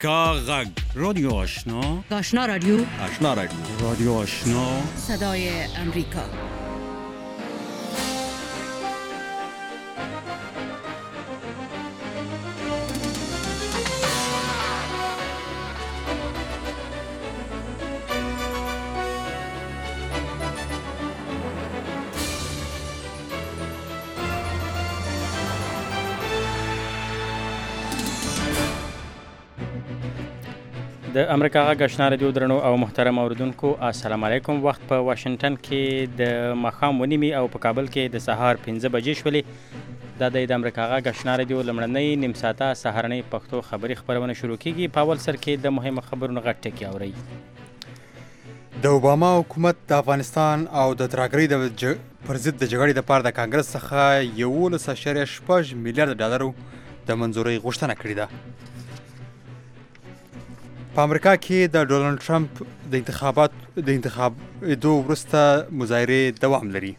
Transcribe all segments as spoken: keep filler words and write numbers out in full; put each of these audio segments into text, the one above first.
امریکا غږ رادیو آشنا آشنا رادیو آشنا رادیو رادیو آشنا صدای امریکا. د امریکا غږ آشنا رادیو درنو او محترم اوریدونکو السلام علیکم. وخت په واشنگټن کې د ماښام ونیمې او په کابل کې د سهار پنځه بجې شولې. دا د امریکا غږ آشنا رادیو لمړنۍ نیم ساعته سهارنۍ پښتو خبري خبرونه شروع کیږي. په اول سر کې د مهمو خبرونو غټ ټکی اورئ. د اوباما حکومت د افغانستان او د ترهګرۍ د ج... پر ضد د جګړې لپاره د کانګرس څخه یولس اعشاریه شپږ میلیارډ ډالرو د منظورۍ غوښتنه کړې ده. په امریکا کې د ډونالډ ټرمپ د انتخابات د انتخابېدو وروسته مظاهرې دوام لري.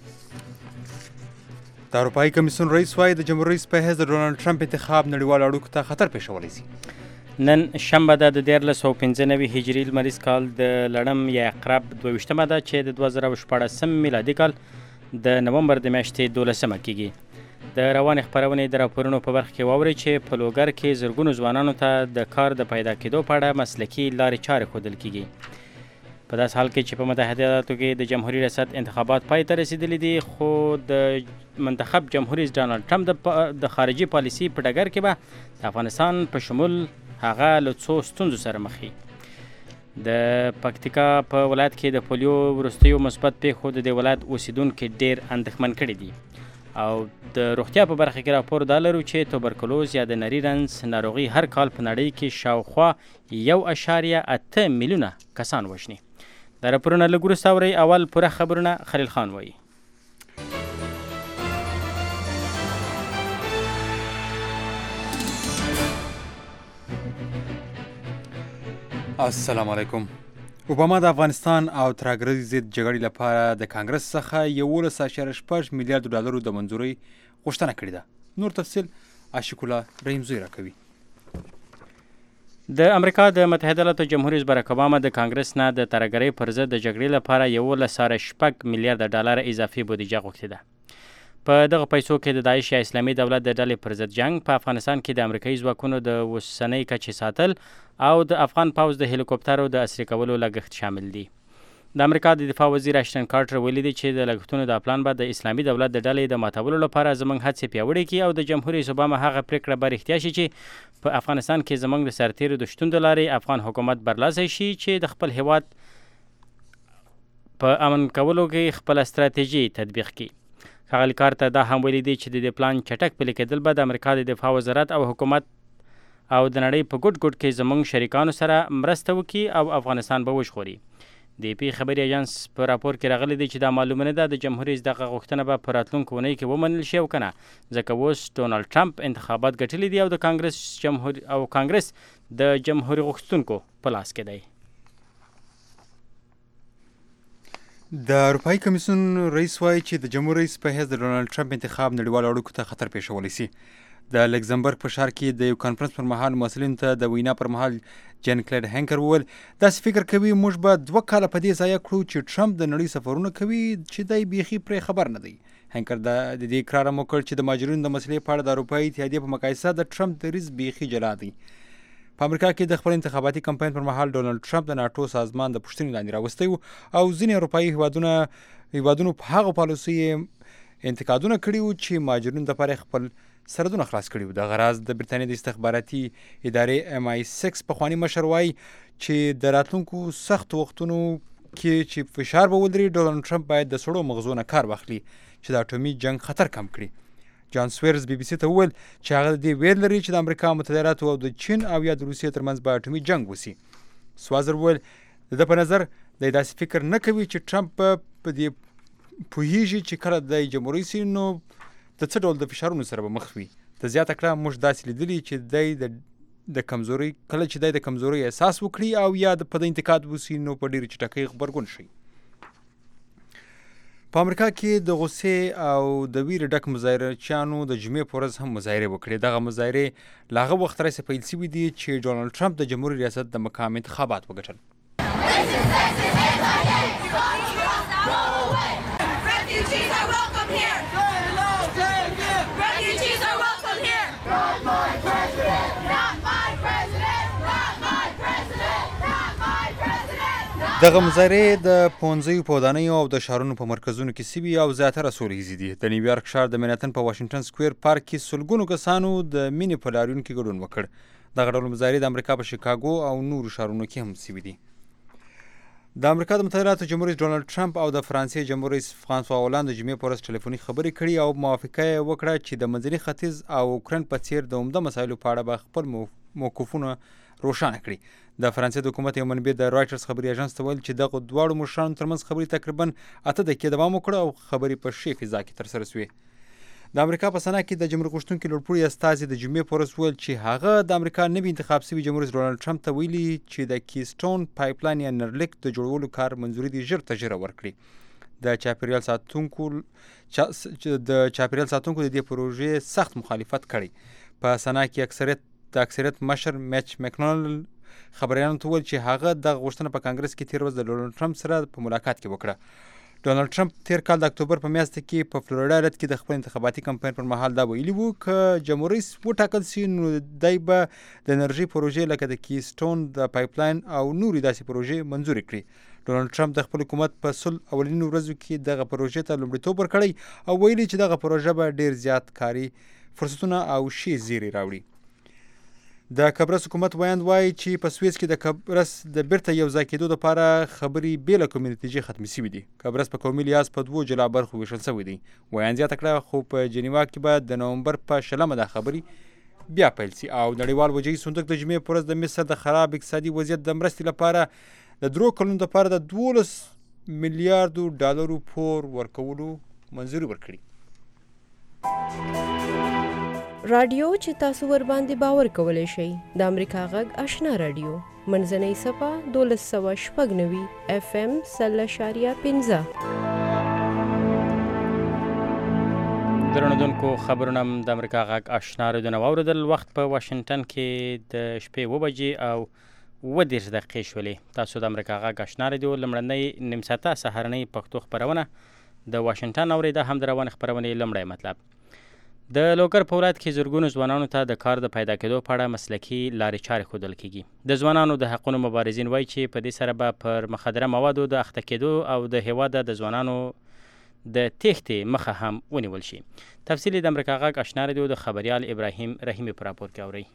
د اروپایي کمیسیون رئیس وایي د جمهور رئیس په حیث د ډونالډ ټرمپ انتخاب نړیوالو اړیکو ته خطر پېښولی شي. نن شنبه ده د دیارلس سوه پنځه نوي هجري لمریز کال د لړم یا عقرب دوه ویشتمه ده چې د دوه زره شپاړسم میلادي کال د نومبر د میاشتې دولسمه کیږي. د روانې خپرونې د راپورونو په برخه کې واورئ چې په لوګر کې زرګونو ځوانانو ته د کار د پیدا کېدو په اړه مسلکي لارې چارې ښودل کیږي. په داسې حال کې چې په متحده ایالاتو کې د جمهوري ریاست انتخابات پای ته رسیدلي دي، خو د منتخب جمهور رئیس ډانلډ ټرمپ د خارجي پالیسي په ډګر کې به د افغانستان په شمول هغه له څو ستونزو سره مخ وي. د پکتیکا په ولایت کې د پولیو وروستیو مثبت پیښو د دې ولایت اوسیدونکي ډېر اندېښمن کړي دي. او د روغتیا په برخه کې راپور دا لرو چې توبرکلوز یا د نري رنځ ناروغي هر کال په نړۍ کې شاوخوا یو اشاریه اته میلیونه کسان وژني. دا راپورونه لږ وروسته اورئ. اول پوره خبرونه خلیل خان وایي. السلام علیکم. اوباما د افغانستان او ترهګرۍ ضد جګړې لپاره د کانګرس څخه یولس اعشاریه شپږ میلیارډ ډالرو د منظورۍ غوښتنه کړې ده. نور تفصیل عاشق الله رحیمزوی راکوي. د امریکا د متحده ایالاتو جمهور رئیس باراک اوباما د کانګرس نه د ترهګرۍ پر ضد د جګړې لپاره یولس اعشاریه شپږ میلیارډ ډالر اضافي بودیجه غوښتې ده. په دغه پیسو کې د داعش یا اسلامي دولت د ډلې پر ضد جنگ، په افغانستان کې د امریکایي ځواکونو د اوسنۍ کچې ساتل او د افغان پوځ د هلیکوپټرو د عصري کولو لګښت شامل دي. د امریکا د دفاع وزیر اشټن کارټر ویلي دی چې د لګښتونو دا پلان به د اسلامي دولت د ډلې د ماتولو لپاره زموږ هڅې پیاوړې کړي او د جمهور رئیس اوباما هغه پریکړه به رښتیا شي چې په افغانستان کې زموږ د سرتیرو د شتون د لارې افغان حکومت برلاسي شي چې د خپل هیواد په امن کولو کې خپله ستراتیژي تطبیق کړي. ښاغلي کارټر دا هم ویلي دی چې د دې پلان چټک پلي کېدل به د امریکا د دفاع وزارت او حکومت او د نړۍ په ګډ ګډ کې زموږ شریکانو سره مرسته وکړي او افغانستان به وژغوري. د پی خبري ایجنس په راپور کې راغلی دی چې دا معلومه نه ده د جمهور رئیس دغه غوښتنه به په راتلونکو اونۍ کې ومنل شي او که نه، ځکه اوس ډونالډ ټرمپ انتخابات ګټلي دي او د کانګرس جمهور او کانګرس د جمهوري غوښتونکو په لاس کې دی. د اروپایي کمیسیون رئیس وایي چې د جمهور رئیس په حیث د ډونالډ ټرمپ انتخاب نړیوالو اړیکو ته خطر پېښولی شي. د لکزمبرګ په ښار کې د یو کانفرنس پر مهال مسؤلینو ته د وینا پر مهال جن کلیډ هینکر وویل داسې فکر کوي موږ به دوه کاله په دې ضایع کړو چې ټرمپ د نړۍ سفرونه کوي چې دی بیخي پرې خبر نه دی. هینکر د دې اقرار هم وکړ چې د مهاجرینو د مسلې په اړه د اروپایي اتحادیې په مقایسه د ټرمپ دریځ بیخي جلا دی. په امریکا کې د خپل انتخاباتي کمپاین پر مهال ډونالډ ټرمپ د ناټو سازمان د پوښتنې لاندې راوستی و او ځینې اروپایي هیوادونه هیوادونو په هغو پالیسیو انتقادونه کړي وو چې مهاجرینو دپاره خپل سرحدونه خلاص کړي وو. دغه راز د برټانیې د استخباراتي ادارې ایم آی سکس پخواني مشر وایي چې د راتلونکو سختو وختونو کې چې فشار به ولري ډونالډ ټرمپ باید د سړو مغزو نه کار واخلي چې د اټومي جنګ خطر کم کړي. جان سویرز بی بی سی ته وویل چې هغه د دې ویل لري چې د امریکا متحده ایالاتو او د چین او یا د روسیې ترمنځ به اټومي جنګ وسي. سوازر وویل د ده په نظر دی داسې فکر نه کوي چې ټرمپ په دې پوهیږي چې کله دی جمهوري سي نو د څه ډول د فشارونو سره به مخ وي. د زیاته کړه موږ داسې لیدلي چې دی د د کمزوري کله چې دی د کمزوري احساس وکړي او یا په د انتقاد وسي نو په ډېرې چټکۍ غبرګون شي. په امریکا کې د غصې او د ویرې ډک مظاهرچیانو د جمعې په ورځ هم مظاهرې وکړې. دغه مظاهرې له هغه وخت راهیسې پیل شوي دي چې ډونالډ ټرمپ د جمهوري ریاست د مقام انتخابات وګټل. دغه مظاهرې د پوهنځیو په ودانیو او د شهرونو په مرکزونو کې سوي او زیاتره سوله ییزې دي. د نیویارک ښار د منهټن په واشنګټن سکویر پارک کې سلګونو کسانو د مینې په لاریون کې ګډون وکړ. دغه ډول مظاهرې د امریکا په شیکاګو او نورو ښارونو کې هم سوي دي. د امریکا د متحده ایالاتو جمهور رئیس ډونالډ ټرمپ او د فرانسې جمهور رئیس فرانسوا هولند د جمعې په ورځ ټلیفوني خبرې کړي او موافقه یې وکړه چې د منځني ختیځ او اوکراین په څیر د عمده مسایلو په اړه به خپل موقفونه روښانه کړي. د فرانسې د حکومت یو منبع د رایټرز خبري اژانس ته ویل چې دغه دواړو مشرانو ترمنځ خبرې تقریبا اته دقیقې دوام وکړ او خبرې په ښې فضا کې ترسره شوې. د امریکا په سنا کې د جمهوریت غوښتونکي لوړپوړي استازي د جمعې په ورځ ویل چې هغه د امریکا نوي انتخاب شوي جمهور رئیس ډونالډ ټرمپ ته ویلي چې د کیسټون پایپلاین یا نرلیک د جوړولو کار منظوري دي ژر تر ژره ورکړي. د چاپیریال ساتونکو د چاپیریال ساتونکو د دې پروژې سخت مخالفت کړی. په سنا کې اکثریت د اکثریت مشر میچ مکډونالډ خبريالانو ته وویل چې هغه د غوښتنه په کانګرس کې تیر ورځ د ډونالډ ټرمپ سره په ملاقات کې وکړه. ډونالډ ټرمپ تیر کال د اکتوبر په میاشت کې په فلوریډا ایالت کې د خپل انتخاباتي کمپاین پر مهال دا ویلي وو که جمهور رئیس وټاکل شي نو دی به د انرژي پروژې لکه د کیسټون د پایپلاین او نورې داسې پروژې منظوري کړي. ډونالډ ټرمپ د خپل حکومت په سل اولینو ورځو کې دغه پروژې ته لومړیتوب ورکړی او ویلي چې دغه پروژه به ډیر زیات کاري فرصتونه او ښې زیري راوړي. د قبرس حکومت ویاند وایي چې په سویس کې د قبرس د بیرته یو ځای کېدو لپاره خبرې بې له کومې نتیجې ختمې شوي دي. قبرس په قومي لحاظ په دوو جلا برخو ویشل شوی دی. ویاند زیاته کړه خو په جنیوا کې به د نومبر په شلمه دا خبرې بیا پیل شي او نړیوال وجهي صندوق د جمعې په ورځ د مصر د خراب اقتصادي وضعیت د مرستې لپاره د درو کلونو لپاره د دولس میلیاردو ډالرو پور ورکولو منظوري ورکړي. رادیو چې تاسو ور باندې باور کولای شئ د امریکا غږ آشنا رادیو منځنۍ صفه دولس سوه شپږ نوي اف ام سل اشاریه پنځه. درنودونکو خبرونه د امریکا غږ آشنا رادیو نه واوریدل. وخت په واشنګټن کې د شپې اوه بجې او اوه دېرش دقیقې شولې. تاسو د امریکا غږ آشنا رادیو لومړنۍ نیم ساعته سهارنۍ پښتو خپرونه د واشنګټن اورېده. هم د روانې خپرونې لومړی مطلب د لوګر په ولایت کې زرګونو ځوانانو ته د کار د پیدا کېدو په اړه مسلکي لارې چارې ښودل کېږي. د ځوانانو د حقونو مبارزین وایي چې په دې سره به پر مخدره موادو د اخته کېدو او د هېواده د ځوانانو د تېښتې مخه هم ونیول شي. تفصیل د امریکا غږ آشنا رادیو د خبریال ابراهیم رحیمي په راپور کې اورئ.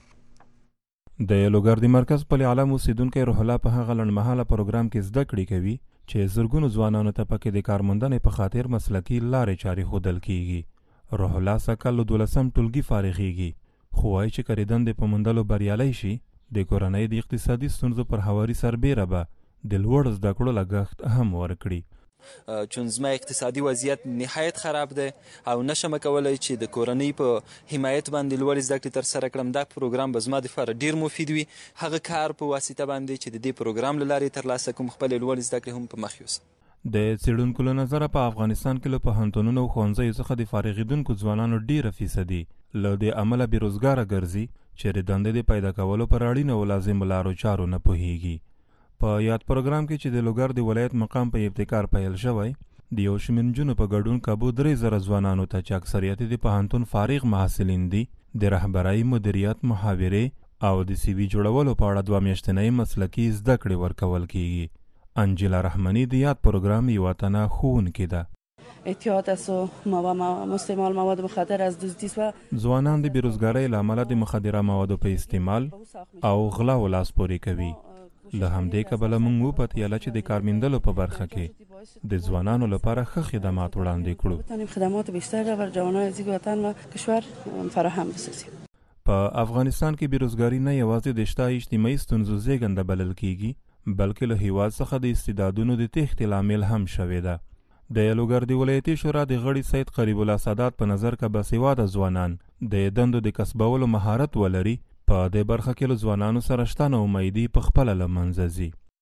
د لوګر د مرکز پل عالم اوسیدونکی روح الله په هغه لنډمهاله پروګرام کې زده کړې کوي چې زرګونو ځوانانو ته پکې د کارموندنې په خاطر مسلکي لارې چارې ښودل کېږي. روح الله سکل له دولسم ټولګي فارغېږي خو وایي چې که د دندې په موندلو بریالی شي د کورنۍ د اقتصادي ستونزو پر هواري سربیره به د لوړ زده کړو لګښت هم ورکړي. چون زما اقتصادي وضعیت نهایت خراب ده او نشم کولای چې د کورنۍ په حمایت باندې لوړ زده کړې ترسره کړم. دا پروګرام به زما دپاره ډېر مفید وي. هغه کار په واسطه باندې چې د دې پروګرام له لارې ترلاسه کوم خپلې لوړې زده کړې هم په مخ یوسم. د څېړونکو له نظره په افغانستان کې له پوهنتونونو او ښوونځیو څخه د فارغېدونکو ځوانانو ډېره فیصدي له دې امله بېروزګاره ګرځي چې د دندې د پیدا کولو پر اړینو او لازمو لارو چارو نه پوهېږي. په یاد پروګرام کې چې د لوګر د ولایت مقام په ابتکار پیل شوی د یو شمېر نجونو په ګډون کابو درې زره ځوانانو ته چې اکثریت د پوهنتون فارغ محصلین دي د رهبرۍ، مدیریت، محاورې او د سی وي جوړولو په اړه دوه میاشتنۍ مسلکي زده کړې ورکول کېږي. انجیلا رحمانی د یاد پروګرام یوه تنه ښوونکې ده. احتیاط است و استعمال مواد مخدر از دزدی و ځوانان د بیروزګارۍ له امله د مخدره موادو په استعمال او غلاو لاس پورې کوي. له همدې کبله موږ وپتیاله چې د کار موندلو په برخه کې د ځوانانو لپاره ښه خدمات وړاندې کړو. بتانیم خدمات بیشتر را بر جوانان از وطن و کشور فراهم بسازیم. په افغانستان کې بیروزګاري نه یوازې د شته اجتماعي ستونزو زیږنده بلل کیږي بلکې له هیواد څخه د استعدادونو د تېښتې لامل هم شوې ده. د لوګر د ولایتي شورا د غړي سید قریب الله سادات په نظر که باسواده ځوانان د دندو د کسبولو مهارت ولري په دې برخه کې له ځوانانو سره شته نا امیدي په خپله له منځه ځي.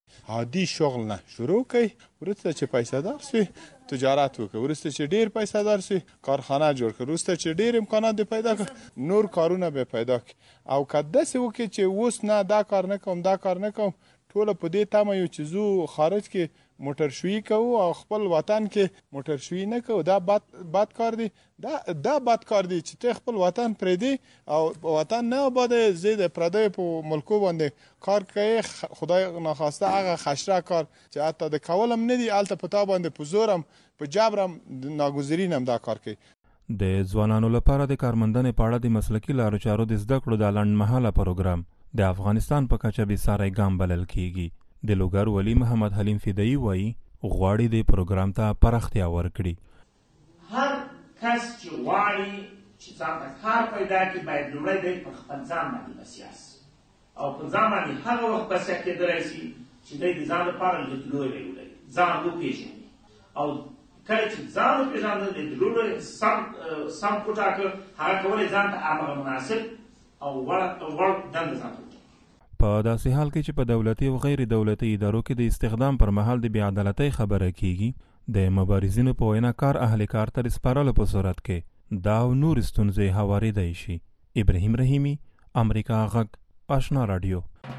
عادي شغل نه شروع کوي، وروسته چې پیسه‌دار شي تجارت وکړي، وروسته چې ډیر پیسه‌دار شي کارخانه جوړ کړي، وروسته چې ډیر امکانات پیدا کړي نور کارونه به پیدا کړي. او که داسې وکړي چې اوس نه دا کار نه کوم دا کار نه کوم، ټوله په دې تمه یو چې زو خارج کې موټر شویی کوو او خپل وطن کې موټر شویی نه کوو، دا بد بد کار دی. دا دا بد کار دی چې ته خپل وطن پرېږدي او وطن نه آباده زی د پردیو په ملکو باندې کار کوي. خدای ناخواسته هغه خشره کار چې حتی د کولم نه دی هلته په تا باندې په زورم په جبرم ناګزیرین هم دا کار کوي. د ځوانانو لپاره د کارمندنې په اړه د مسلکي لارو چارو د زده کړو د لنډمهاله پروګرام د افغانستان په کچه بېساری ګام بلل کیږي. د لوګر ولی محمد حلیم فدایی وایي غواړي د پروګرام ته پراختیا ورکړي. هر کس چې غواړي چې ځان ته کار پیدا کړي باید لومړی دی په خپل ځان باندې بسیا سي او په ځان باندې هغه وخت بسیا کېدلی شي چې دی د ځان لپاره لیدلوری ولري، ځان وپېژني. او کله چې ځان وپېژني د لیدلوری سم سم وټاکه، هغه کولی ځان ته هماغه مناسب او وړ دنده ځان ته په داسې حال کې چې په دولتي او غیر دولتي ادارو کې د استخدام پر مهال د بېعدالتۍ خبره کیږي، د مبارزینو په وینا کار اهل کار ته د سپارلو په صورت کې دا او نور ستونزې هواریدای شي. ابراهیم رحیمي، امریکا غږ، آشنا رادیو.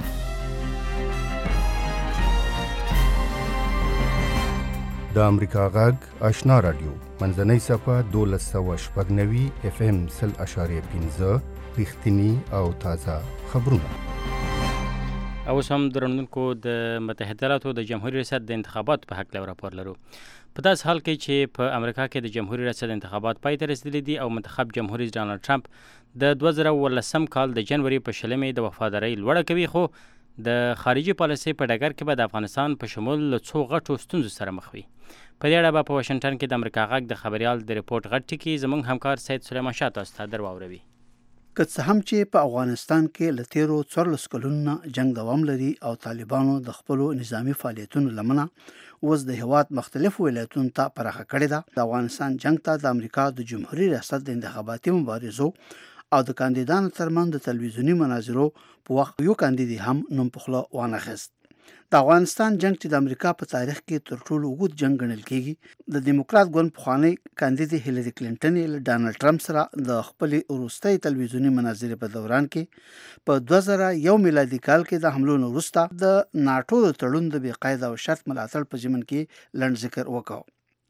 د امریکا غږ آشنا رادیو منځنۍ صفحه دولس سوه شپږ نوي اف ام سل اشاریه پنځه رښتیني او تازه خبرونه. او اوس هم درنونکو د متحده ایالاتو د جمهوریت ریاست د انتخاباتو په هکله راپور لرو. په داسې حال کې چې په امریکا کې د جمهوریت ریاست انتخابات پای ته رسیدلي دي او منتخب جمهور رئیس ډانلډ ټرمپ د دوه زره اوولسم کال د جنوري په شلمې د وفادارۍ لوړه کوي، خو د خارجي پالیسۍ په ډګر کې به د افغانستان په شمول له څو غټو ستونزو سره مخ وي. په دې اړه به په واشنګټن کې د امریکا غږ د خبریال د ریپورټ غټ ټکی زموږ همکار سید سلیمان شاه تاسو ته درواوروي. که څه هم چې په افغانستان کې له تیرو څوارلسو کلونو جنگ دوام لري او طالبانو د خپلو نظامی فعالیتونو لمنه اوس د هیواد مختلفو ولایتونو ته پراخه کړې ده. د افغانستان جنگ ته د امریکا د جمهوریت ریاست د انتخاباتي مبارزو او د کاندیدانو ترمنځ د تلویزیوني مناظرو په وخت یو کاندید هم نوم په خوله وانخیست. د افغانستان جنگ چې د امریکا په تاریخ کې تر ټولو اوږد جنگ ګڼل کېږي، د دیموکرات ګوند پخوانی کاندید هیلری کلینټن له ډانلډ ټرمپ سره د خپلې وروستۍ تلویزیوني مناظرې په دوران کې په دوه زره یو میلادي کال کې د حملو نه وروسته د ناټو د تړون د بې قید او شرط ملاتړ په ضمن کې لنډ ذکر وکړ.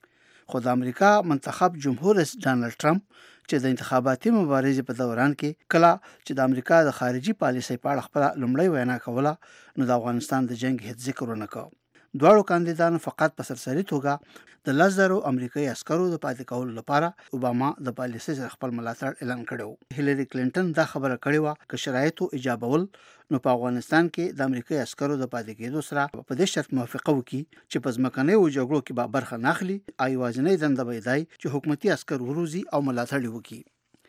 خو د امریکا منتخب جمهور رئیس ډانلډ ټرمپ چې د انتخاباتي مبارزې په دوران کې کله چې د امریکا د خارجي پالیسۍ په اړه خپله لومړۍ وینا کوله، نو د افغانستان د جنگ هیڅ ذکر ونه کړ. دواړو کاندیدانو فقط په سرسري توګه د لس زرو امریکایي عسکرو د پاتې کولو لپاره اوباما د پالیسۍ سره خپل ملاتړ اعلان کړی و. هیلری کلینټن دا خبره کړې وه که شرایطو ایجابول نو په افغانستان کې د امریکایي عسکرو د پاتې کېدو سره په دې شرط موافقه وکړي چې په ځمکنیو جګړو کې به برخه نه اخلي او یوازینۍ دنده به یې دی چې حکومتي عسکر وروزي او ملاتړ یې وکړي.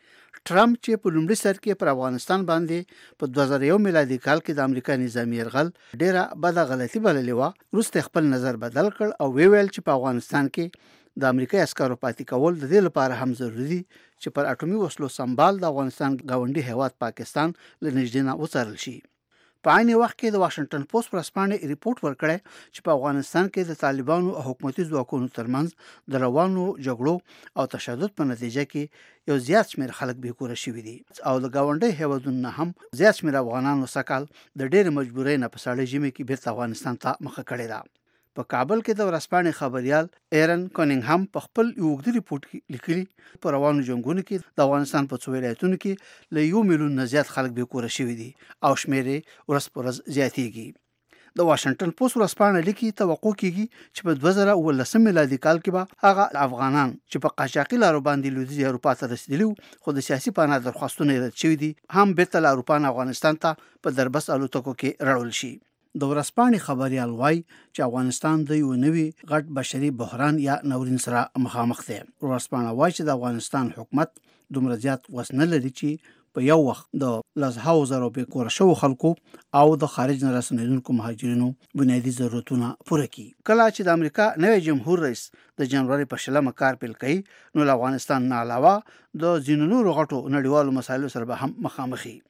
ټرمپ چې په لومړي سر کې پر افغانستان باندې په دوه زره یو میلادي کال کې د امریکا نظامي یرغل ډیره بده غلطي بللې وه، وروسته خپل نظر بدل کړ او ویل چې په افغانستان کې د امریکا عسکرو پاتې کول د دې لپاره هم ضروري دي چې پر اټومي وسلو سنبال د افغانستان ګاونډي هیواد پاکستان له نږدې نه وڅارل شي. په عین وخت کې د واشنګټن پوسټ ورځپاڼې ریپورټ ورکړی چې په افغانستان کې د طالبانو او حکومتي ځواکونو ترمنځ د روانو جګړو او تشدد په نتیجه کې یو زیات شمېر خلک بېکوره شوي دي او د ګاونډي هیوادونو نه هم زیات شمېر افغانانو سږکال د ډېرې مجبورۍ نه په سړې ژمي کې بیرته افغانستان ته مخه کړې ده. په کابل کې د ورځپاڼې خبریال ایرن کونینګهم په خپل یو اوږده ریپورټ کې لیکلي په روانو جنګونو کې د افغانستان په څو ولایتونو کې له یو میلیون نه زیات خلک بېکوره شوي دي او شمېر یې ورځ په ورځ زیاتېږي. د واشنګټن پوسټ ورځپاڼه لیکي توقع کېږي چې په دوه زره اوولسم میلادي کال کې به هغه افغانان چې په قاچاقي لارو باندې لویدیځې اروپا ته رسېدلي وو خو د سیاسي پناه درخواستونه یې رد شوي دي هم بېرته له اروپا نه افغانستان ته په دربس الوتکو کې راوړل شي. د ورځپاڼې خبریال وایي چې افغانستان د یو نوي غټ بشري بحران یا ناورین سره مخامخ دی. ورځپاڼه وایي چې د افغانستان حکومت دومره زیات وس نه لري چې په یو وخت د لسهاو زرو بېکوره شوو خلکو او د خارج نه راستنېدونکو مهاجرینو بنیادي ضرورتونه پوره کړي. کله چې د امریکا نوی جمهور رئیس د جنوري په شلمه کار پیل کوي نو له افغانستان نه علاوه د ځینو نورو غټو نړیوالو مسایلو سره به هم مخامخ وي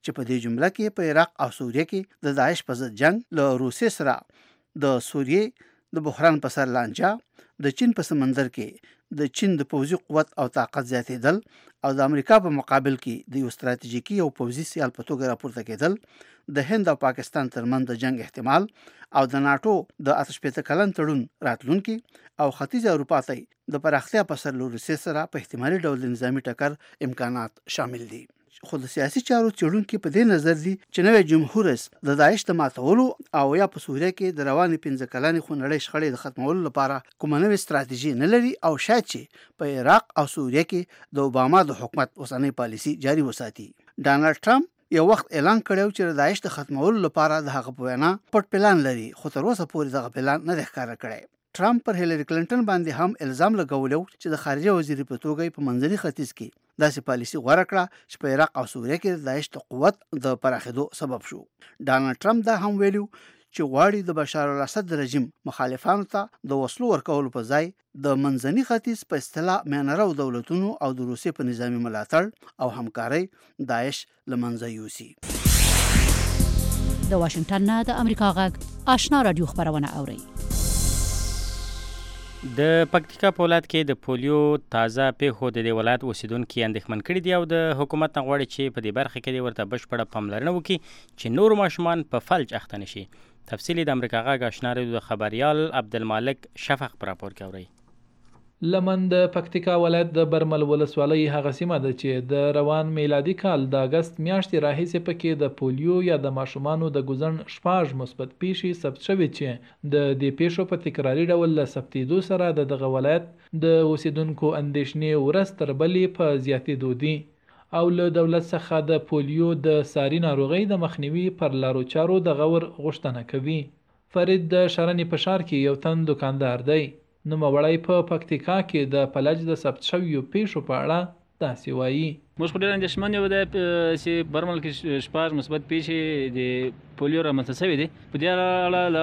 چې په دې جمله کې په عراق او سوریه کې د داعش په ضد جنگ له روسیې سره د سوریې د بحران په سر لانجه، د چین په سمندر کې د چین د پوځي قوت او طاقت زیاتېدل او د امریکا په مقابل کې د یو ستراتیژیکي او پوځي سیال په توګه راپورته کېدل، د هند او پاکستان ترمنځ د جنگ احتمال او د ناټو د اته شپېته کلن تړون راتلونکي او ختیځ اروپا ته د پراختیا په سر له روسیې سره په احتمالي ډول د نظامي ټکر امکانات شامل دي. خو د سیاسي چارو څېړونکي په دې نظر دي چې نوی جمهور رئیس د داعش د ماتولو او یا په سوریه کې د روانې پنځه کلنې خونړۍ شخړې د ختمولو لپاره کومه نوې ستراتیژي نه لري او شاید چې په عراق او سوریه کې د اوباما د حکومت اوسنۍ پالیسي جاري وساتي. ډانلډ ټرمپ یو وخت اعلان کړی چې د داعش د ختمولو لپاره د هغه په وینا پټ پلان لري، خو تر اوسه پورې دغه پلان نه دی ښکاره کړی. ټرمپ پر هیلری کلنټن باندې هم الزام لګولی چې د خارجه وزیر په توګه په منځني ختیځ کې داسې پالیسي غوره کړه چې په عراق او سوریه کې د داعش د قوت د پراخېدو سبب شو. ډانلډ ټرمپ دا هم ویلو چې غواړي د بشار الاسد رژیم مخالفانو ته د وسلو ورکولو په ځای د منځني ختیځ په اصطلاح میانرو دولتونو او د روسیې په نظامي ملاتړ او همکارۍ داعش له منځه یوسي. د واشنگټن نه د امریکا غږ آشنا رادیو خبرونه اوري. د پکتیکا په ولایت کې د پولیو تازه پیښو د دې ولایت اوسیدونکي اندېښمن کړي دي او د حکومت نه غواړي چې په دې برخه کې د ورته بشپړه پاملرنه وکړي چې نور ماشومان په فلج اخته نشي. تفصیلی د امریکا غږ آشنا رادیو د خبریال عبدالمالک شفق په راپور کې اوري. لمن د پکتیکا ولایت د برمل ولسوالۍ هغه سیمه ده چې د روان میلادي کال د اگست میاشتې راهیسې پکې د پولیو یا د ماشومانو د ګوزن شپږ مثبت پیښې ثبت شوې چې د دې پیښو په تکراري ډول له ثبتېدو سره د دغه ولایت د اوسیدونکو اندېښنې ورځ تر بلې په زیاتېدو دي او له دولت څخه د پولیو د ساري ناروغۍ د مخنیوي پر لارو چارو د غور غوښتنه کوي. فرید د شرنې په ښار کې یو تن دکاندار دی. نوموړی په پکتیکا کې د فلج د ثبت شویو پیښو په اړه داسې وایي. موږ خو ډېر اندېښمن یو دی چې برمل کې شپږ مثبت پیښې د پولیو رامنځته شوې دي. په دې اړه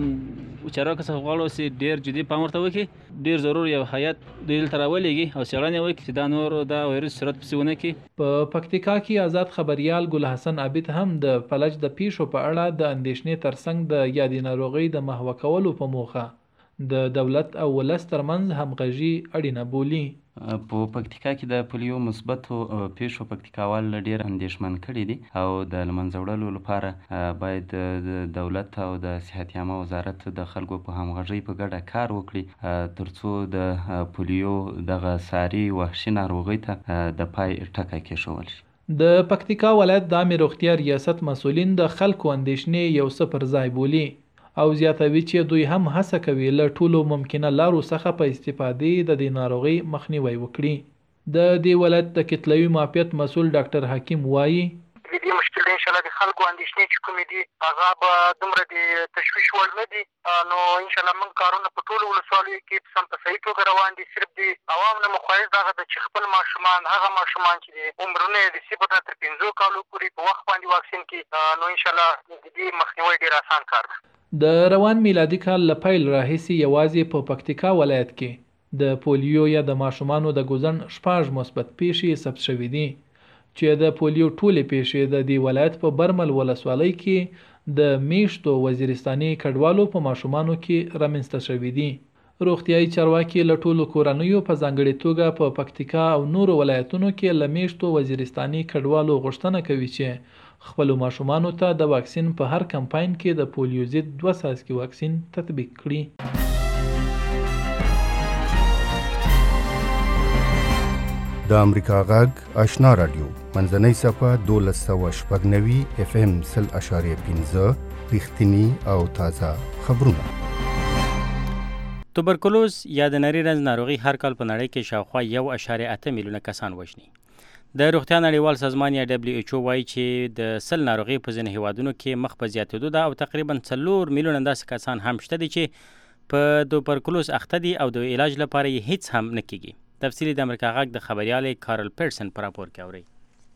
له چارواکو څخه غواړو چې ډېر جدي پام ورته وکړي. ډېر ضرور یو هیات دلته راولېږي او څېړنې وکړي چې دا نور دا وایرس صورت پسې ونه کړي. په پکتیکا کې آزاد خبریال ګل حسن عابد هم د فلج د پیښو په اړه د اندېښنې ترڅنګ د یادې ناروغۍ د محوه کولو په موخه د دولت او ولس ترمنځ همغږي اړینه بولي. په پکتیکا کې د پولیو مثبتو پیښو پکتیکاوال ډېر اندېښمن کړي دي او د له منځه وړلو لپاره باید د دولت او د صحت عامه وزارت د خلکو په همغږۍ په ګډه کار وکړي تر څو د پولیو دغه ساري وحشي ناروغۍ ته د پای ټکی کېښول شي. د پکتیکا ولایت د عامې روغتیا ریاست مسؤلین د خلکو اندېښنې یو څه پر ځای بولي او زیاتوي چې دوی هم هڅه کوي له ټولو ممکنه لارو څخه په استفادې د دې ناروغۍ مخنیوی وکړي. د دې ولایت د کتلوي معافیت مسؤل ډاکټر حکیم وایي د دې مشکل د انشاءالله د خلکو اندېښنې چې کومې دي هغه به دومره د تشویش وړ نه دي. نو انشاءالله موږ کارونه په ټولو ولسوالیو کې سم په صحیح توګه روان دي. صرف د عوام نه مخواهش دغه ده چې خپل ماشومان هغه ماشومان چې د عمرونه یې د صفر نه تر پنځو کالو پورې په وخت باندې واکسین کړي. نو انشاءالله د دې مخنیوی ډېر اسان کار ده. د روان میلادي کال له پیل راهیسې یوازې په پکتیکا ولایت کې د پولیو یا د ماشومانو د ګوزن شپږ مثبت پیښې ثبت شوې دي چې د پولیو ټولې پیښې د دې ولایت په برمل ولسوالۍ کې د میشتو وزیرستاني کډوالو په ماشومانو کې رامنځته شوې دي. روغتیایي چارواکي له ټولو کورنیو په ځانګړې توګه په پکتیکا او نورو ولایتونو کې له میشتو وزیرستاني کډوالو غوښتنه کوي چې خپلو ماشومانو ته د واکسین په هر کمپاین کې د پولیو ضد دوه څاڅکي واکسین تطبیق کړي. د امریکا غږ آشنا رادیو منځنۍ صفحه دولس سوه شپږ نوي اف ام سل اشاریه پنځه رښتیني او تازه خبرونه. توبرکلوز یا د نري رنځ ناروغي هر کال په نړۍ کې شاوخوا یو اشاریه اته میلیونه کسان وژني. د روغتیا نړیوال سازمان یا دبلیو ایچ او وایي چې د سل ناروغي په ځینې هیوادونو کې مخ په زیاتېدو ده او تقریبا څلور میلیونه داسې کسان هم شته دي چې په توبرکلوز اخته دي او د علاج لپاره یې هیڅ هم نه کیږي. تفصیلی د امریکا غږ د خبریال کارل پیرسن په راپور کې اوري.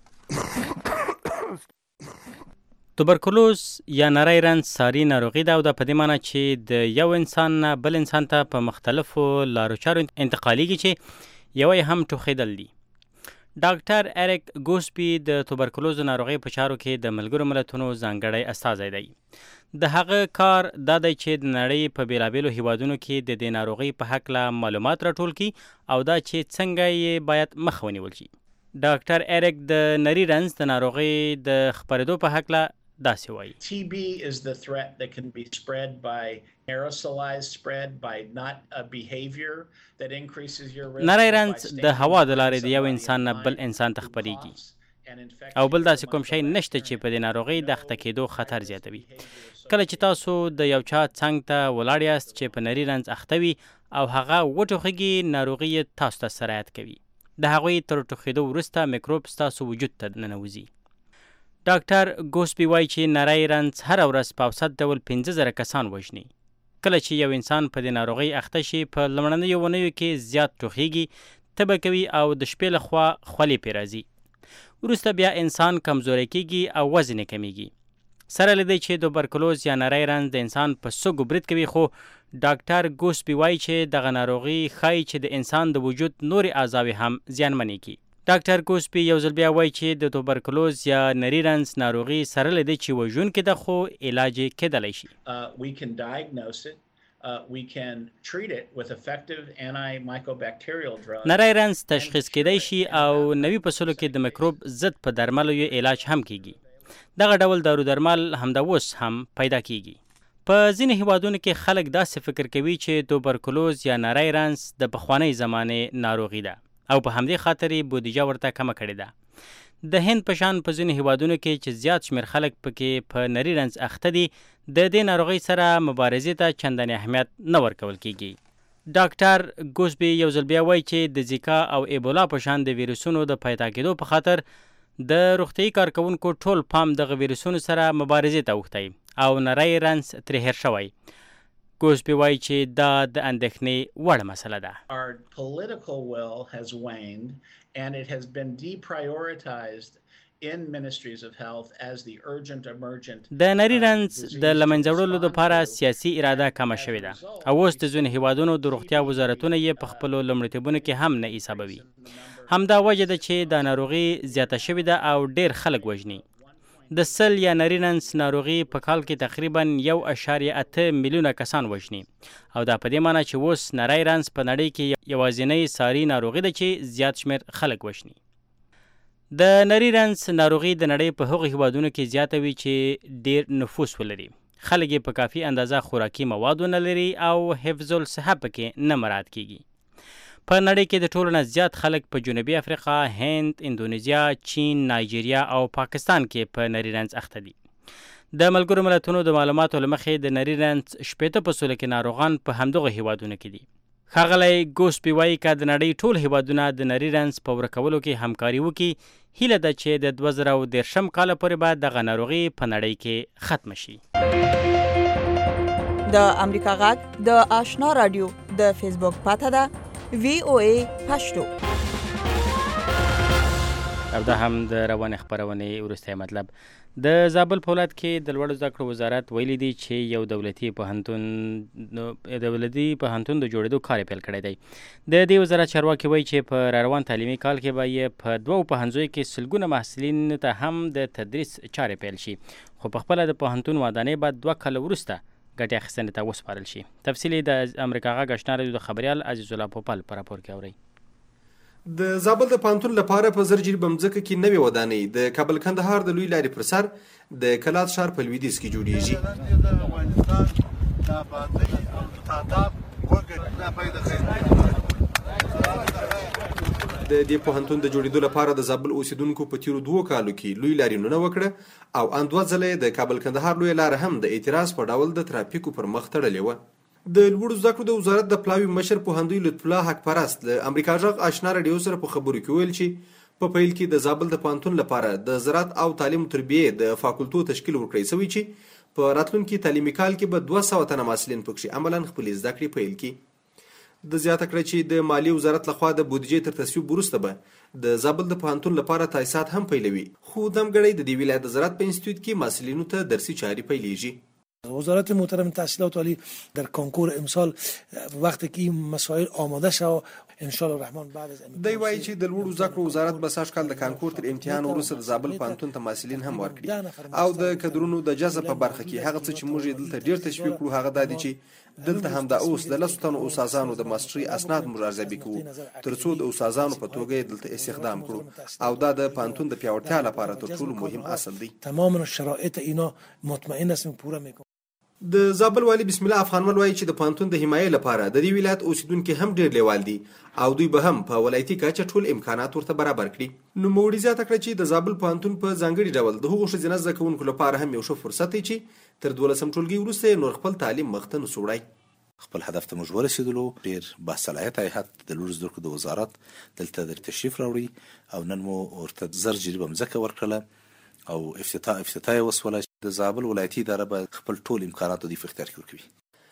توبرکلوز یا نری رنځ ساري ناروغي ده او د په دې معنی چې د یو انسان نه بل انسان ته په مختلفو لارو چارو انتقالیږي چې یو یې هم ټوخېدل دي. ډاکټر اریک ګوسپي د توبرکلوز ناروغۍ په چارو کې د ملګرو ملتونو ځانګړی استازی دی. د هغه کار دا دی چې د نړۍ په بیلابیلو هیوادونو کې د دې ناروغۍ په هکله معلومات راټول کړي او دا چې څنګه یې باید مخه ونیول شي. ډاکټر اریک د نري رنځ د ناروغۍ د خپرېدو په هکله داسې وایي. T B is the threat that can be spread by aerosolized spread by not a behavior that increases your risk. نری رنځ د هوا د لارې د یو انسان نه بل انسان ته خپرېږي او بل داسې کوم شی نشته چې په دې ناروغۍ د اخته کېدو خطر زیاتوي. کله چې تاسو د یو چا څنګ ته ولاړ یاست چې په نري رنځ اخته وي او هغه وټوخېږي، ناروغي تاسو ته سرایت کوي. د هغوی تر ټوخېدو وروسته میکروب ستاسو وجود ته ننوځي. ډاکټر ګوسپي وایي چې نری رنځ هره ورځ په اوسط ډول پنځه زره کسان وژني. کله چې یو انسان په دې ناروغۍ اخته شي، په لومړنیو اونیو کې زیات ټوخېږي، تبه کوي او د شپې له خوا خولې پرې راځي. وروسته بیا انسان کمزوری کېږي او وزن یې کمیږي. سره له دې چې توبرکلوز یا نری رنځ د انسان په سږو برید کوي، خو ډاکټر ګوسپي وایي چې دغه ناروغي ښایي چې د انسان د وجود نورې اعضاوې هم زیانمنې کړي. ډاکټر ګوسپي یو ځل بیا وایي چې د توبرکلوز یا نري رنځ ناروغي سره له دې چې وژونکې ده، خو علاج یې کېدلی شي. Uh, we can diagnose it. Uh, we can treat it with effective antimicrobial drugs. نری رنځ تشخیص کېدی شي او نوي فصلو کې د میکروب ضد په درملو یې علاج هم کیږي. دغه ډول دارو درمل همدا اوس هم پیدا کیږي. په ځینې هیوادونو کې خلک داسې فکر کوي چې توبرکلوز یا نری رنځ د پخوانۍ زمانې ناروغي ده او په همدې خاطر یې بودیجه ورته کمه کړې ده. د هند په شان په ځینو هیوادونو کې چې زیات شمېر خلک پکې په نري رنځ اخته دي، د دې ناروغۍ سره مبارزې ته چندانې اهمیت نه ورکول کیږي. ډاکټر ګوسبي یو ځل بیا وایي چې د زیکا او ایبولا په شان د ویروسونو د پیدا کېدو په خاطر د روغتیایي کارکوونکو ټول پام دغه ویروسونو سره مبارزې ته اوښتی او نری رنځ ترې هېر شوی. ګوسبي وایي چې دا د اندېښنې وړ مسله ده. Our political will has waned and it has been deprioritized in ministries of health as the urgent emergent. د نری رنځ د لمنځه وړلو لپاره سیاسي اراده کمه شوې ده او اوس د ځینو هیوادونو د روغتیا وزارتونه یې په خپلو لومړیتوبونو کې هم نه حسابوي. همدا وجه ده چې دا ناروغي زیاته شوې ده او ډېر خلک وژني. د سل یا نری رنځ ناروغي په کال کې تقریبا یو اعشاریه اته میلیونه کسان وژني او دا په دې معنی چې اوس نری رنځ په نړۍ کې یوازینۍ ساري ناروغي ده چې زیات شمېر خلک وژني. د نری رنځ ناروغي د نړۍ په هغو هیوادونو کې زیاته وي چې ډېر نفوس ولري. خلک یې په کافي اندازه خوراکي مواد ونه لري او حفظ الصحه پکې نه مراعات کیږي. په نړۍ کې د ټولو نه زیات خلک په جنوبي افریقا، هند، اندونیزیا، چین، نایجیریا او پاکستان کې په نری رنځ اخته دي. د ملګرو ملتونو د معلوماتو له مخې د نری رنځ شپېته فصلو کې ناروغان په همدغه هیوادونو کې دي. ښاغلی ګوسپي وایي که د نړۍ ټول هیوادونه د نری رنځ په ورکولو کې همکاري وکړي، هیله ده چې د دوه زره او دېرشم کاله پورې به دغه ناروغي په نړۍ کې ختمه شي. د امریکا غږ د آشنا رادیو د فیسبوک پاته ده وی او ای پښتو. او دا هم د روانې خپرونې وروستی مطلب. د زابل په ولایت کې د لوړو زده کړو وزارت ویلي دی چې یو دولتي پوهنتون دولتي پوهنتون د جوړېدو کار یې پیل کړی دی. د دې وزارت چارواکي وایي چې په راروان تعلیمي کال کې به یې په دوو پوهنځیو کې سلګونه محصلینو ته هم د تدریس چارې پیل شي، خو په خپله د پوهنتون ودانۍ به دوه کاله وروسته ګټې اخیستنې ته وسپارل شي. تفصیل د امریکا غږ آشنا رادیو د خبریال عزیز الله پوپل په راپور کې اورئ. د زابل د پوهنتون لپاره په زرجري بمځکه کې نوې ودانۍ د کابل کندهار د لوی لارې پر سر د کلات ښار په لویدیځ کې جوړیږي. د دې پوهنتون د جوړېدو لپاره د زابل اوسیدونکو په تیرو دوو کالو کې لوی لارینونه وکړه او ان دوه ځله د کابل کندهار لوی لاره هم د اعتراض په ډول د ترافیکو پر مخ تړلې وه. د لوړو زده کړو د وزارت د پلاوي مشر پوهندوی لطف الله حق پرست له امریکا غږ آشنا رادیو سره په خبرو کې ویل چې په پیل کې د زابل د پوهنتون لپاره د زراعت او تعلیم تربیه د فاکولټو تشکیل ورکړی شوی چې په راتلونکي تعلیمي کال کې به دوه سوه تنه محصلین پکې عملاً خپلې زده کړې پیل کړي. د زیاته کړه چې د مالی وزارت لخوا د بودیجې تر تصویب وروسته به د زابل د پوهنتون لپاره تاسیسات هم پیلوي، خو دمګړی د دې ولایت د زراعت په انسټیټیوټ کې محصلینو ته درسي چارې پیلیږي. وزارت محترم تحصیلات عالی در کنکور امسال وقتی که این مسائل آماده شد ان شاء الله الرحمن بعد از دی وایي چې د لوړو زده کړو وزارت به سږ کال د کانکور تر امتحان وروسته د زابل پوهنتون ته محصلین هم ورکړي او د کدرونو د جذب په برخه کې هغه څه چې موږ یې دلته ډېر تشویق کړو هغه دا دي چې دلته هم د اوس د لسو تنو استادانو د ماسټري اسناد موږ ارزیابي کوو تر څو د استادانو په توګه یې دلته استخدام کړو او دا د پوهنتون د پیاوړتیا لپاره تر ټولو مهم اصل دی. تماما شرایط اینا مطمئن هستیم پوره میکنیم. د زابل والی بسم الله افغانمل وایي چې د پوهنتون د حمایې لپاره د دې ولایت اوسیدونکي هم ډېر لیوال دي او دوی به هم په ولایتي کچه ټول امکانات ورته برابر کړي. نوموړي زیاته کړه چې د زابل پوهنتون په ځانګړي ډول د هغو ښځینه زده کوونکو لپاره هم یو ښه فرصت دی چې تر دولسم ټولګي وروسته نور خپل تعلیم مخ ته نسو وړی. خپل هدف ته موږ ورسېدلو. ډېر باصلاحیته هیئت د لوړو زده کړو د وزارت دلته در تشریف راوړي او نن مو ورته زر جریبه مځکه ورکړله او افتتاح افتتاح یې وسوله. د زابل ولایتي اداره به خپل ټول امکانات د اختیار کې ورکوي.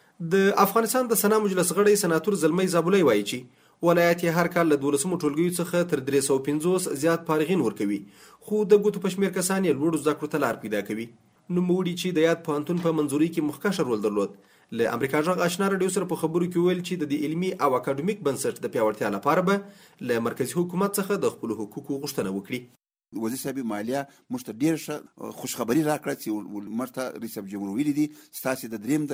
د افغانستان د سنا مجلس غړی سناتور زلمی زابلی وایي چې ولایت یې هر کال له دولسمو ټولګیو څخه تر درې سوه پنځوس زیات فارغین ورکوي خو د ګوتو په شمېر کسان یې لوړو زده کړو ته لار پیدا کوي. نوموړي چې د یاد پوهنتون په منظوري کې مخکښه رول درلود له امریکا غږ آشنا راډیو سره په خبرو کې ویل چې د دې علمي او اکاډمیک بنسټ د پیاوړتیا لپاره به له مرکزي حکومت څخه د خپلو حقوقو غوښتنه وکړي. وزیر صاحب مالیه موږ ته ډېر ښه خوشخبري راکړه چې موږ ته رئیس جمهور ویلي دي ستاسې د درېیم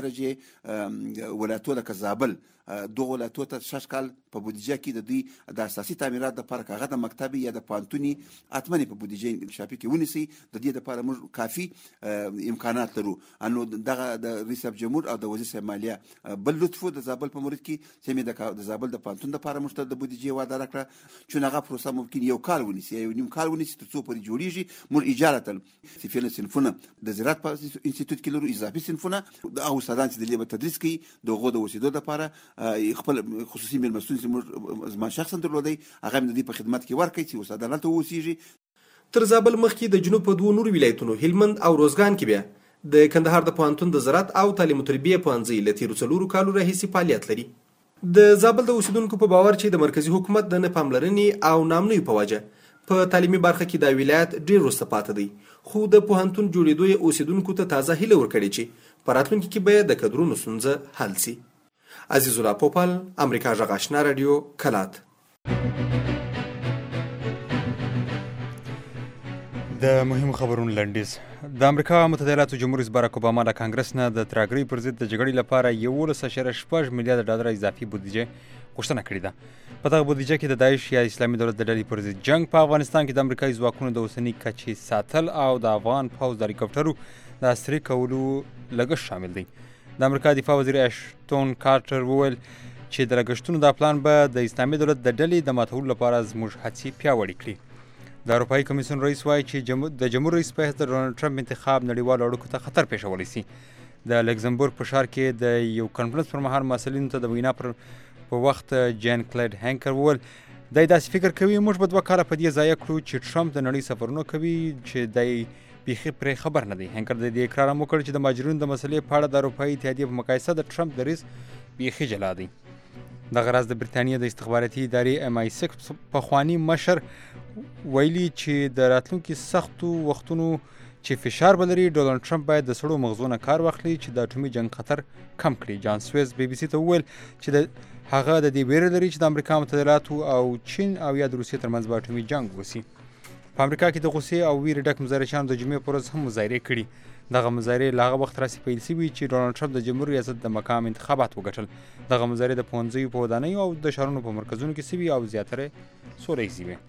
درجې ولایتو لکه زابل دغو ولایتو ته شش کال په بودیجه کې د دوی د اساسي تعمیرات دپاره که هغه د مکتب یا د پوهنتوني حتمنې په بودیجه انکشافي کې ونیسئ. د دې دپاره موږ کافي امکانات لرو. نو دغه د رئیس جمهور او د وزیر صاحب مالیه بل لطف د زابل په مورد کې چې مې د زابل د پوهنتون دپاره موږ ته د بودیجې وعده راکړه چې هغه پروسه ممکن یو کال ونیسي یا یو نیم کال ونیسي څو پورې جوړیږي. موږ اجارتا صفر صنفونه د زراعت په انسټیټیوټ کې لرو اضافي صنفونه د هغو استادان چې د دې به تدریس کوي د هغو د اوسېدو دپاره خپل خصوصي مېلمستون چې موږ زما شخصا درلودی هغه مې د دې په خدمت کې ورکړئ چې استادان هلته واوسېږي. تر زابل مخکې د جنوب په دوو نورو ولایتونو هلمند او روزګان کې بیا د کندهار د پوهنتون د زراعت او تعلیم و تربیې پوهنځی له تېرو څلورو کالو راهیسې فعالیت لري. د زابل د اوسیدونکو په باور چې د مرکزي حکومت د نه پاملرنې او نامنیو په وجه په تعلیمي برخه کې دا ولایت ډېر وروسته پاتې دی خو د پوهنتون جوړېدو یې اوسیدونکو ته تازه هیله ورکړې چې په راتلونکي کې به د کدرونو ستونزه حل سي. عزیز الله پوپل، امریکا غږ آشنا راډیو، کلات. د مهمو خبرونو لنډیز. د امریکا متحده ایالاتو جمهور رئیس باراک اوباما د کانګرس نه د ترهګرۍ پر ضد د جګړې لپاره یولس اعشاریه شپږ میلیارډ ډالر اضافي بودیجه غوښتنه کړې ده. په دغه بودیجه کې د داعش یا اسلامي دولت د ډلې پر ضد جنګ، په افغانستان کې د امریکایي ځواکونو د اوسني کچې ساتل او د افغان پوځ د هلیکاپټرو د عصري کولو لګښت شامل دی. د امریکا دفاع وزیر اشتون کارټر وویل چې د لګښتونو دا پلان به د اسلامي دولت د ډلې د ماتولو لپاره زموږ هڅې پیاوړې کړي. د اروپایي کمیسیون رئیس وایي چې د جمهور رئیس په حیث د ډونالډ ټرمپ انتخاب نړیوالو اړیکو ته خطر پېښولی سي. د لکزمبورګ په ښار کې د یو کنفرانس پر مهال محصلینو ته د وینا پر په وخت جان کلیډ هینکر وویل دی داسې فکر کوي موږ به دوه کاله په دې ضایع کړو چې ټرمپ د نړۍ سفرونه کوي چې دی بیخي پرې خبر نه دی. هینکر د دې اقرار هم وکړ چې د مهاجرینو د مسلې په اړه د اروپایي اتحادیې په مقایسه د ټرمپ دریځ بیخي جلا دی. دغه راز د بریتانیا د استخباراتي ادارې ایم آی سکس پخواني مشر ویلي چې د راتلونکي سختو وختونو چې فشار به لري ډونالډ ټرمپ باید د سړو مغزو نه کار واخلي چې د اټومي جنګ خطر کم کړي. جان سویز بی بي سي ته وویل چې د هغه د دې ویره لري چې د امریکا متحده ایالاتو او چین او یا د روسیې ترمنځ به اټومي جنګ وسي. په امریکا کې د غوسې او ویرې ډک مظاهرچیانو د جمعې په ورځ هم مظاهرې کړي. دغه مظاهرې له هغه وخت راهیسې پیل شوي چې ډونالډ ټرمپ د جمهور ریاست د مقام انتخابات وګټل. دغه مظاهرې د پوهنځیو په ودانیو او د ښارونو په مرکزونو کې شوي او زیاتره سوله ییزې وې.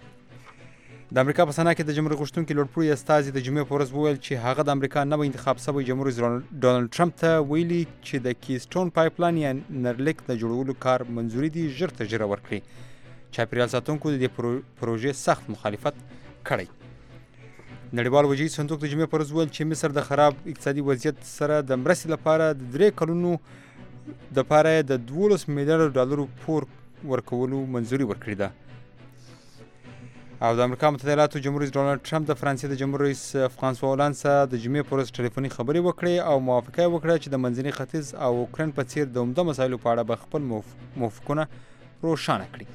د امریکا په سنا کې د جمهوریت غوښتونکي لوړپوړي استازي د جمعې په ورځ وویل چې هغه د امریکا نوی انتخاب شوی جمهور رئیس ډونالډ ټرمپ ته ویلي چې د کیسټون پایپلاین یا نرلیک د جوړولو کار منظوري دي ژر تر ژره ورکړي. چاپیریال ساتونکو د دې پروژې سخت مخالفت کړی. نړیوال وجهي صندوق د جمعې په ورځ وویل چې مصر د خراب اقتصادي وضعیت سره د مرستې لپاره د درې کلونو دپاره د دولس میلیارډ ډالرو پور ورکولو منظوري ورکړې ده. او د امریکا متحده ایالاتو جمهور رئیس ډونالډ ټرمپ د فرانسې د جمهور رئیس فرانسوا هولند سره د جمعې په ورځ ټلیفوني خبرې وکړې او موافقه یې وکړه چې د منځني ختیځ او اوکراین په څیر د عمده مسایلو په اړه به خپل موافقونه روښانه کړي.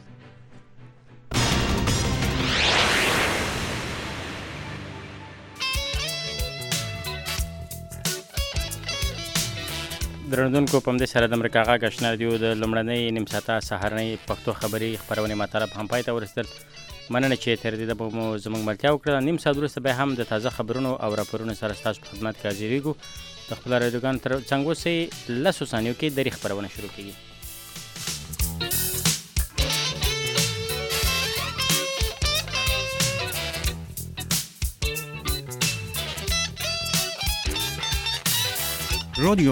درنوونکو په همدې سره د امریکا غږ آشنا رادیو د لومړنۍ نیم ساعته سهارنۍ پښتو خبري خپرونې مطلب هم پای ته ورسېدل. مننه چې تر دې به مو زموږ ملتیا وکړه. نیم ساعت وروسته بیا هم د تازه خبرونو او راپورونو سره ستاسو په خدمت کې حاضرېږو. د خپلو رادیوګانو تر څنګ اوسئ. لسو ثانیو کې درې خپرونه شروع کېږي. رادیو